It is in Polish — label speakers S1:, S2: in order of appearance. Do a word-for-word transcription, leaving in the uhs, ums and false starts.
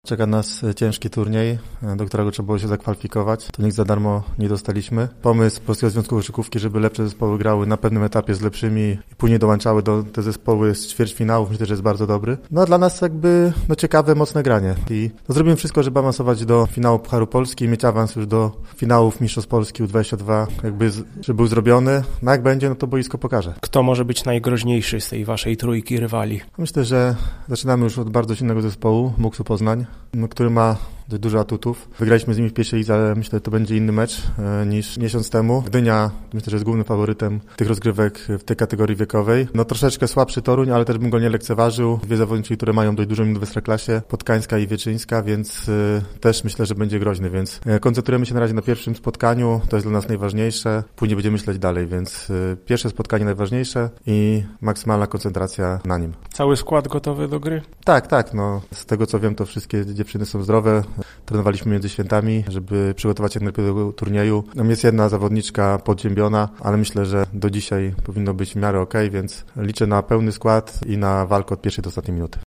S1: Czeka nas ciężki turniej, do którego trzeba było się zakwalifikować. To nikt za darmo nie dostaliśmy. Pomysł Polskiego Związku Koszykówki, żeby lepsze zespoły grały na pewnym etapie z lepszymi i później dołączały do te zespoły z ćwierćfinałów, myślę, że jest bardzo dobry. No a dla nas jakby no, ciekawe, mocne granie. I no, zrobimy wszystko, żeby awansować do finału Pucharu Polski i mieć awans już do finałów Mistrzostw Polski U dwadzieścia dwa, jakby z, żeby był zrobiony. No jak będzie, no to boisko pokaże.
S2: Kto może być najgroźniejszy z tej waszej trójki rywali?
S1: Myślę, że zaczynamy już od bardzo silnego zespołu, Muksu Poznań, który ma dużo atutów. Wygraliśmy z nimi w pierwszej lidze, ale myślę, że to będzie inny mecz e, niż miesiąc temu. Gdynia, myślę, że jest głównym faworytem tych rozgrywek w tej kategorii wiekowej. No troszeczkę słabszy Toruń, ale też bym go nie lekceważył. Dwie zawodniczki, które mają dość dużą minut w Ekstraklasie, Podkańska i Wieczyńska, więc e, też myślę, że będzie groźny, więc e, koncentrujemy się na razie na pierwszym spotkaniu, to jest dla nas najważniejsze. Później będziemy myśleć dalej, więc e, pierwsze spotkanie najważniejsze i maksymalna koncentracja na nim.
S2: Cały skład gotowy do gry?
S1: Tak, tak, no z tego co wiem, to wszystkie dziewczyny są zdrowe. Trenowaliśmy między świętami, żeby przygotować się najlepiej do turnieju. Tam jest jedna zawodniczka podziębiona, ale myślę, że do dzisiaj powinno być w miarę okej, więc liczę na pełny skład i na walkę od pierwszej do ostatniej minuty.